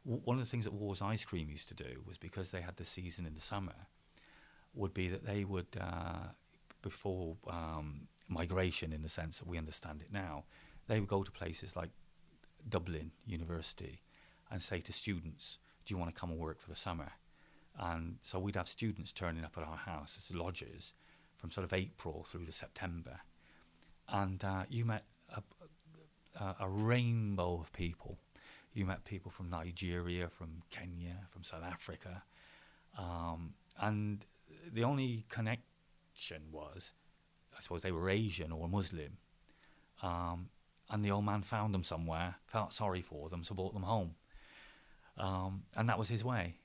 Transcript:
one of the things that Wars Ice Cream used to do was, because they had the season in the summer, would be that they would, before migration in the sense that we understand it now, they would go to places like Dublin University and say to students, do you want to come and work for the summer? And so we'd have students turning up at our house as lodgers from sort of April through to September. And you met a rainbow of people. You met people from Nigeria, from Kenya, from South Africa. And the only connection was, I suppose they were Asian or Muslim. And the old man found them somewhere, felt sorry for them, so brought them home. And that was his way.